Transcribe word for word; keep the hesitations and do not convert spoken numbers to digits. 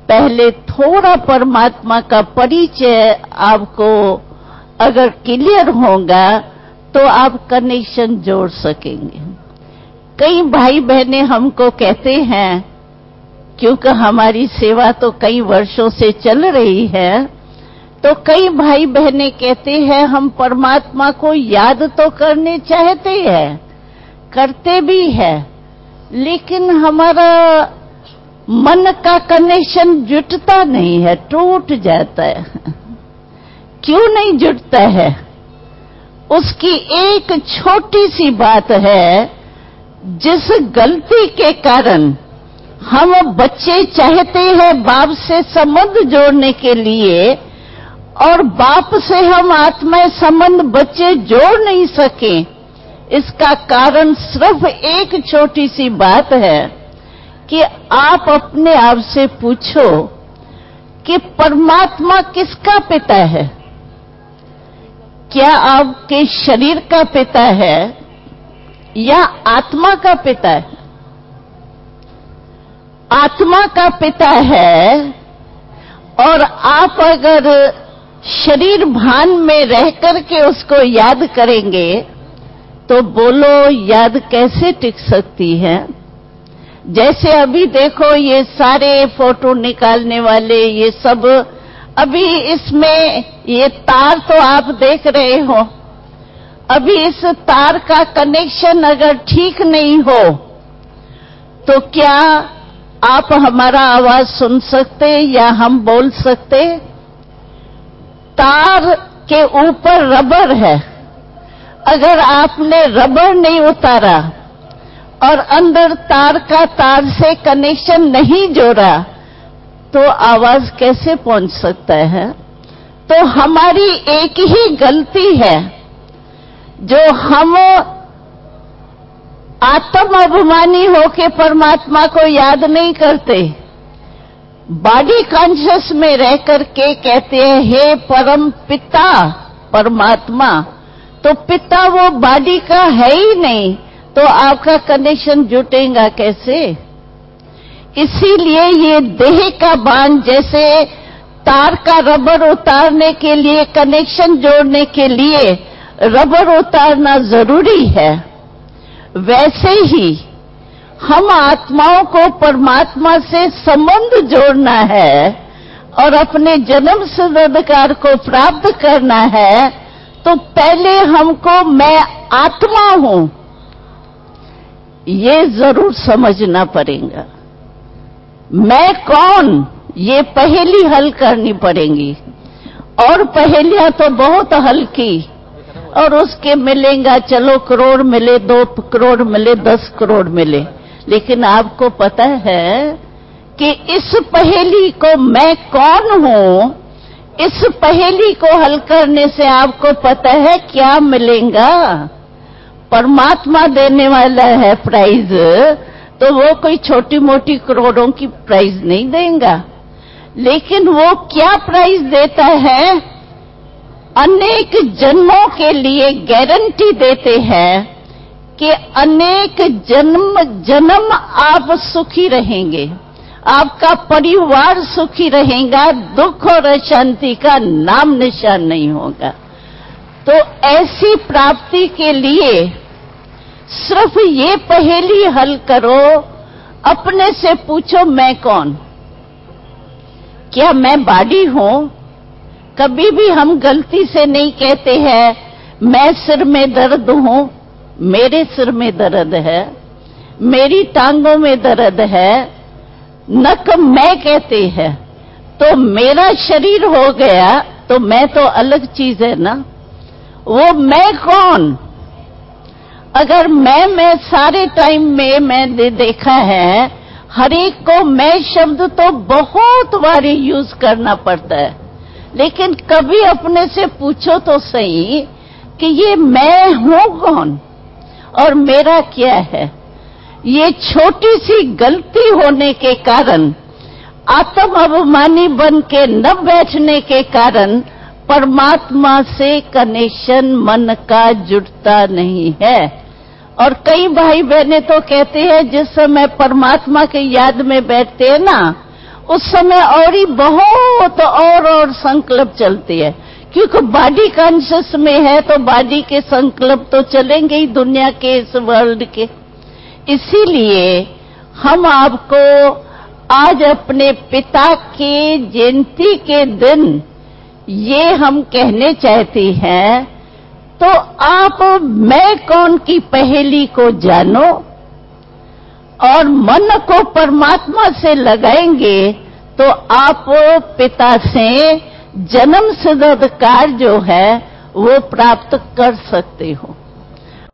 पहले थोड़ा परमात्मा का परिचय आपको अगर क्लियर होगा तो आप कनेक्शन जोड़ सकेंगे। कई भाई बहनें हमको कहते हैं, क्योंकि हमारी सेवा तो कई वर्षों से चल रही है, तो कई भाई बहनें कहते हैं हम परमात्मा को याद तो करने चाहते हैं, करते भी है, लेकिन हमारा मन का कनेक्शन जुटता नहीं है, टूट जाता है। क्यों नहीं जुटता है? उसकी एक छोटी सी बात है, जिस गलती के कारण हम बच्चे चाहते हैं बाप से संबंध जोड़ने के लिए, और बाप से हम आत्मा संबंध बच्चे जोड़ नहीं सके, इसका कारण सिर्फ एक छोटी सी बात है कि आप अपने आप से पूछो कि परमात्मा किसका पिता है? क्या आपके शरीर का पिता है या आत्मा का पिता है? आत्मा का पिता है, और आप अगर शरीर भान में रह करके उसको याद करेंगे तो बोलो याद कैसे टिक सकती है? जैसे अभी देखो ये सारे फोटो निकालने वाले ये सब, अभी इसमें ये तार तो आप देख रहे हो, अभी इस तार का कनेक्शन अगर ठीक नहीं हो तो क्या आप हमारा आवाज सुन सकते या हम बोल सकते? तार के ऊपर रबर है, अगर आपने रबर नहीं उतारा और अंदर तार का तार से कनेक्शन नहीं जोड़ा तो आवाज कैसे पहुंच सकता है? तो हमारी एक ही गलती है, जो हम आत्म अभिमानी होके परमात्मा को याद नहीं करते, बॉडी कॉन्शियस में रह करके कहते हैं हे परम पिता परमात्मा, तो पिता वो बॉडी का है ही नहीं, तो आपका कनेक्शन जुटेगा कैसे? इसीलिए ये देह का बांध, जैसे तार का रबर उतारने के लिए, कनेक्शन जोड़ने के लिए रबर उतारना जरूरी है, वैसे ही हम आत्माओं को परमात्मा से संबंध जोड़ना है और अपने जन्म सिद्ध अधिकार को प्राप्त करना है, तो पहले हमको मैं आत्मा हूं ये जरूर समझना पड़ेगा। मैं कौन, ये पहेली हल करनी पड़ेगी, और पहेलियां तो बहुत हल की, और उसके मिलेगा, चलो करोड़ मिले, दो करोड़ मिले, दस करोड़ मिले, लेकिन आपको पता है कि इस पहेली को मैं कौन हूं, इस पहेली को हल करने से आपको पता है क्या मिलेगा? परमात्मा देने वाला है प्राइज, तो वो कोई छोटी मोटी करोड़ों की प्राइज नहीं देगा, लेकिन वो क्या प्राइज देता है? अनेक जन्मों के लिए गारंटी देते हैं कि अनेक जन्म जन्म आप सुखी रहेंगे, आपका परिवार सुखी रहेगा, दुख और अशांति का नाम निशान नहीं होगा। तो ऐसी प्राप्ति के लिए सिर्फ ये पहेली हल करो, अपने से पूछो मैं कौन? क्या मैं बॉडी हूं? कभी भी हम गलती से नहीं कहते हैं मैं सिर में दर्द हूं, मेरे सिर में दर्द है, मेरी टांगों में दर्द है, नक मैं कहते हैं, तो मेरा शरीर हो गया, तो मैं तो अलग चीज है ना। वो मैं कौन? अगर मैं मैं सारे टाइम में मैं देखा है, हर एक को मैं शब्द तो बहुत बारी यूज करना पड़ता है, लेकिन कभी अपने से पूछो तो सही कि ये मैं हूं कौन और मेरा क्या है? ये छोटी सी गलती होने के कारण, आत्म अभिमानी बन के न बैठने के कारण परमात्मा से कनेक्शन मन का जुड़ता नहीं है। और कई भाई बहनें तो कहते हैं जिस समय परमात्मा के याद में बैठते हैं ना, उस समय और ही बहुत और और संकल्प चलती है, क्योंकि बॉडी कॉन्शियस में है तो बॉडी के संकल्प तो चलेंगे ही दुनिया के, इस वर्ल्ड के। इसीलिए हम आपको आज अपने पिता के जयंती के दिन ये हम कहने चाहती हैं, तो आप मैं कौन की पहेली को जानो और मन को परमात्मा से लगाएंगे तो आप पिता से जन्म सिद्ध अधिकार जो है वो प्राप्त कर सकते हो।